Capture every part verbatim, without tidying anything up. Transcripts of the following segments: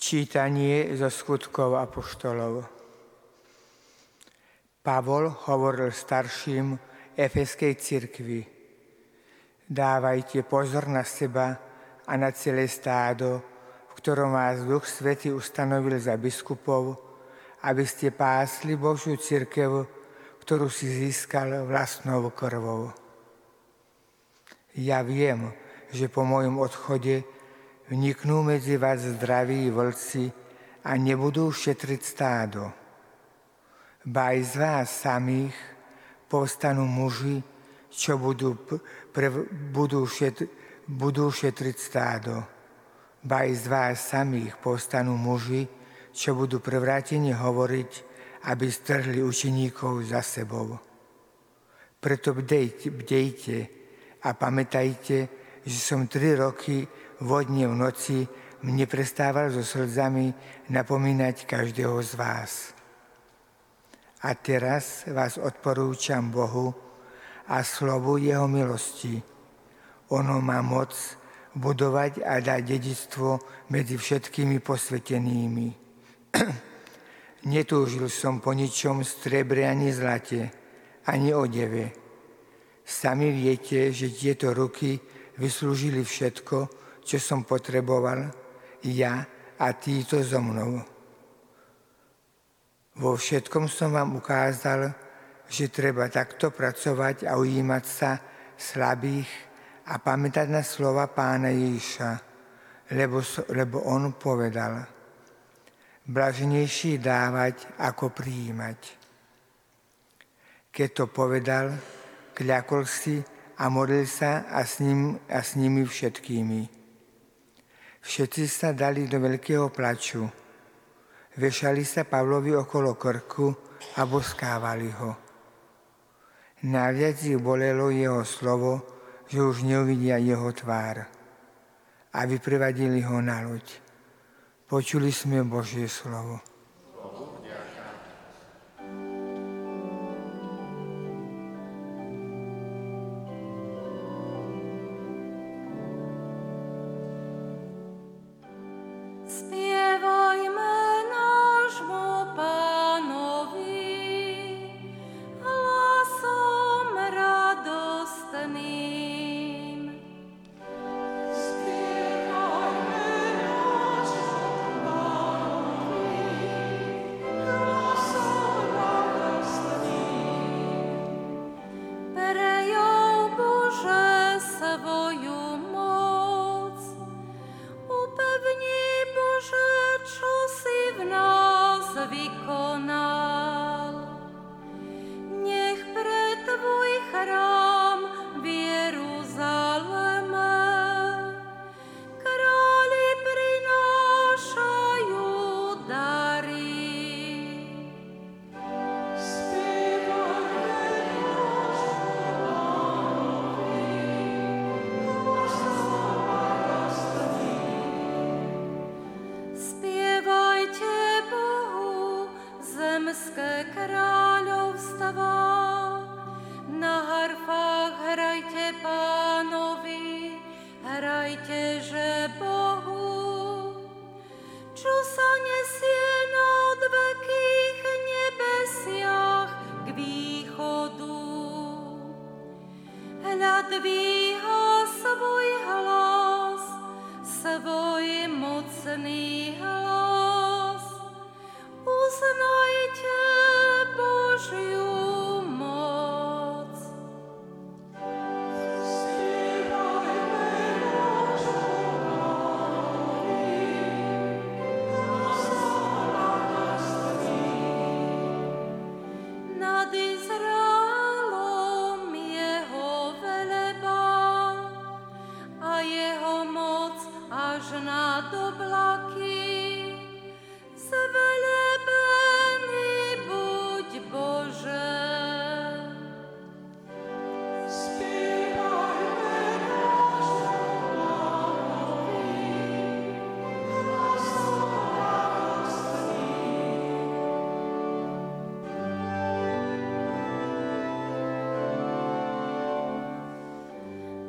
Čítanie zo skutkov apoštolov. Pavol hovoril starším Efeskej cirkvi: Dávajte pozor na seba a na celé stádo, v ktorom vás Duch Svätý ustanovil za biskupov, aby ste pásli Božiu cirkev, ktorú si získal vlastnou krvou. Ja viem, že po mojom odchode vniknú medzi vás zdraví vlci a nebudú šetriť stádo. Ba aj z vás samých povstanú muži, čo budú, pre, budú, šet, budú šetriť stádo. Ba aj z vás samých povstanú muži, čo budú prevrátene hovoriť, aby strhli učeníkov za sebou. Preto bdejte, bdejte a pamätajte, že som tri roky vodne v noci neprestával so slzami napomínať každého z vás. A teraz vás odporúčam Bohu a slovu Jeho milosti. Ono má moc budovať a dať dedičstvo medzi všetkými posvetenými. Netúžil som po ničom strebre ani zlate, ani odeve. Sami viete, že tieto ruky vyslúžili všetko, čo som potreboval, ja a títo so mnou. Vo všetkom som vám ukázal, že treba takto pracovať a ujímať sa slabých a pamätať na slova Pána Ježiša, lebo, lebo on povedal: blaženejší dávať, ako prijímať. Keď to povedal, kľakol si a modlil sa a s, ním, a s nimi všetkými. Všetci sa dali do veľkého plaču. Vešali sa Pavlovi okolo krku a boskávali ho. Najviac ich bolelo jeho slovo, že už neuvidia jeho tvár. A vyprevadili ho na loď. Počuli sme Božie slovo.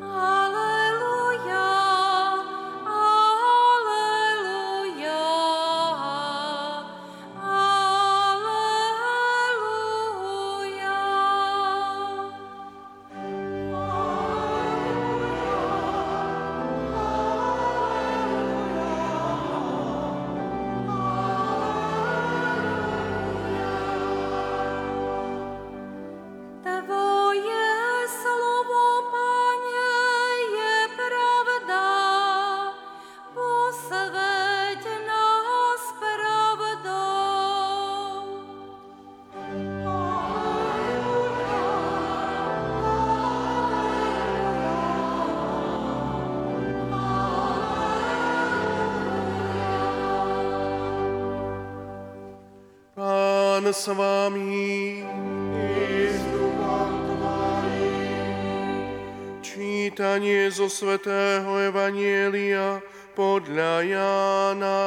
Alleluja, alleluja. Pán s vami. Čítanie zo svätého Evanjelia podľa Jána.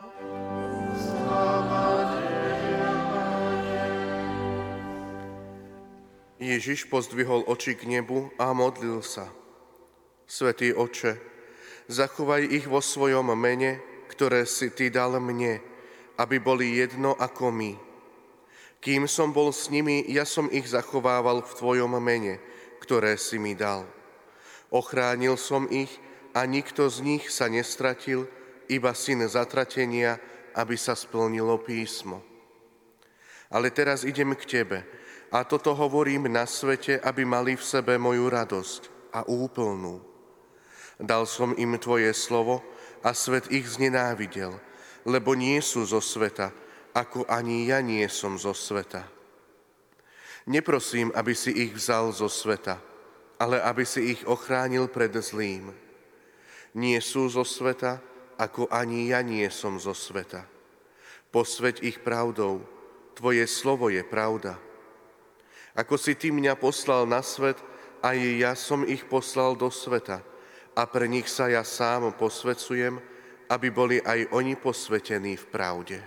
Ježiš pozdvihol oči k nebu a modlil sa. Svätý Otče, zachovaj ich vo svojom mene, ktoré si Ty dal mne, aby boli jedno ako my. Kým som bol s nimi, ja som ich zachovával v Tvojom mene, ktoré si mi dal. Ochránil som ich a nikto z nich sa nestratil, iba syn zatratenia, aby sa splnilo písmo. Ale teraz idem k Tebe a toto hovorím na svete, aby mali v sebe moju radosť a úplnú. Dal som im Tvoje slovo a svet ich znenávidel, lebo nie sú zo sveta, ako ani ja nie som zo sveta. Neprosím, aby si ich vzal zo sveta, ale aby si ich ochránil pred zlým. Nie sú zo sveta, ako ani ja nie som zo sveta. Posväť ich pravdou, Tvoje slovo je pravda. Ako si Ty mňa poslal na svet, aj ja som ich poslal do sveta, a pre nich sa ja sám posväcujem, aby boli aj oni posvätení v pravde.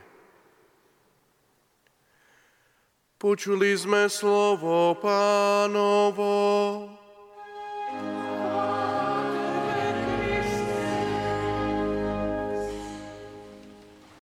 Počuli sme slovo Pánovo.